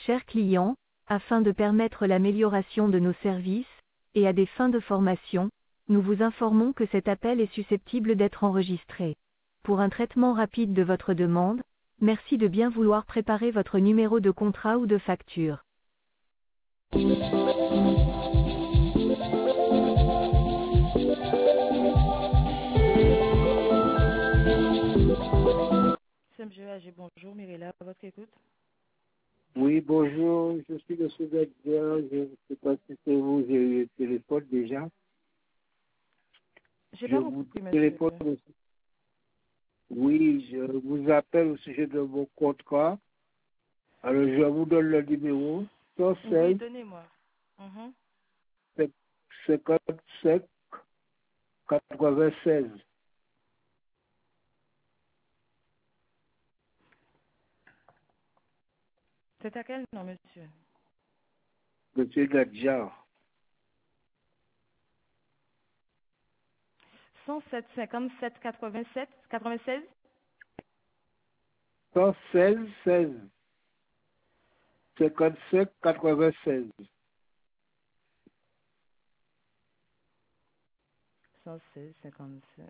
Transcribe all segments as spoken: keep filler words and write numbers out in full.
Chers clients, afin de permettre l'amélioration de nos services, et à des fins de formation, nous vous informons que cet appel est susceptible d'être enregistré. Pour un traitement rapide de votre demande, merci de bien vouloir préparer votre numéro de contrat ou de facture. M. Agé, bonjour, Mirella, à votre écoute. Oui, bonjour, je suis le secrétaire, je ne sais pas si c'est vous, j'ai eu le téléphone déjà. J'ai Je pas vous compris, monsieur. téléphone aussi. Oui, je vous appelle au sujet de mon contrat. Alors, je vous donne le numéro Oui, cent seize donnez-moi. Mhm. cinquante-sept quatre-vingt-seize. C'est à quel nom, monsieur? Monsieur Gadjar. cent sept cinquante-sept quatre-vingt-sept quatre-vingt-seize cent seize seize. cinquante-sept quatre-vingt-seize. cent seize cinquante-sept.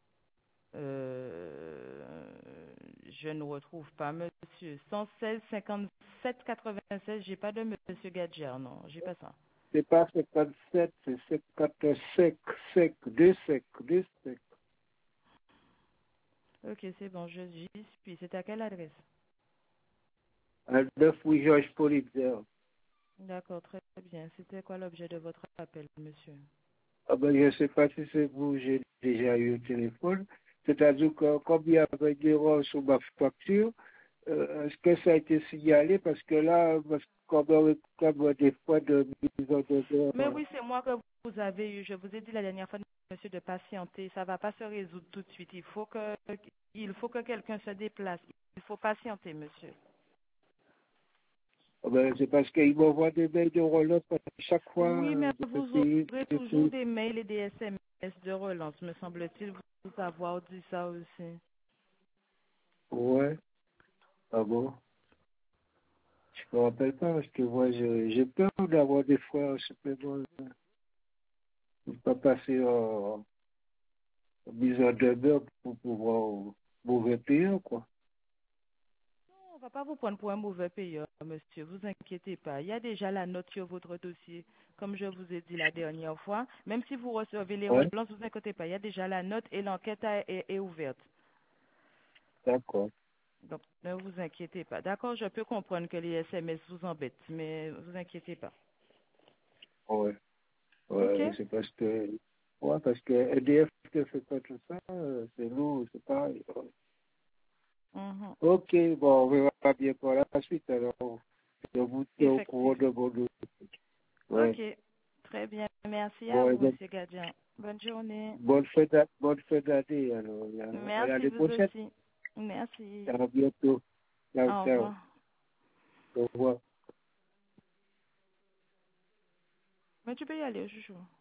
Euh, je ne retrouve pas, monsieur. cent seize cinquante-sept quatre-vingt-seize, j'ai pas de monsieur Gadjar, non, j'ai pas ça. C'est pas cinquante-sept, c'est cinquante-cinq, cinq, deux cinq, deux cinq. Ok, c'est bon, je j'y suis. C'est à quelle adresse? À neuf rue Georges Politzer. D'accord, très bien. C'était quoi l'objet de votre appel, monsieur? Ah ben, je ne sais pas si c'est vous, j'ai déjà eu au téléphone. C'est-à-dire que comme il y avait des erreurs sur ma facture, euh, est-ce que ça a été signalé? Parce que là, parce que comme on réclame des fois de mise en demeure. Mais oui, c'est moi que vous avez eu. Je vous ai dit la dernière fois, monsieur, de patienter. Ça ne va pas se résoudre tout de suite. Il faut que, il faut que quelqu'un se déplace. Il faut patienter, monsieur. Ah ben, c'est parce qu'ils m'envoient des mails de relance chaque fois Oui, mais euh, de vous payer, aurez de toujours payer. des mails et des S M S de relance, me semble-t-il, vous avoir dit ça aussi. Ouais, ah bon? Je me rappelle pas parce que moi, je- j'ai peur d'avoir des fois, je sais pas, moi, je ne peux pas passer en, en mise en demeure pour pouvoir mauvais payant, quoi. On ne va pas vous prendre pour un mauvais payeur, monsieur. Vous inquiétez pas. Il y a déjà la note sur votre dossier, comme je vous ai dit la dernière fois. Même si vous recevez les Ouais, relances, vous inquiétez pas. Il y a déjà la note et l'enquête a- est, est ouverte. d'accord. Donc, ne vous inquiétez pas. D'accord, je peux comprendre que les S M S vous embêtent, mais vous inquiétez pas. Ouais, OK? ouais, c'est parce que, ouais, parce que E D F ne fait pas tout ça, euh, c'est nous, c'est pareil. Ouais. Mhm. Ok, bon, on verra bien pour la suite, alors, je vous tiens au courant Effectivement. de mon dossier. Ouais. OK. Très bien. Merci à Bon, et vous, donc, monsieur Gadjian. Bonne journée. bonne fête, d'a- bonne fête d'année, alors, à à Merci, l'année vous prochaine. aussi. Merci. À bientôt. Ciao, Au ciao. revoir. Au revoir. Mais tu peux y aller, chouchou.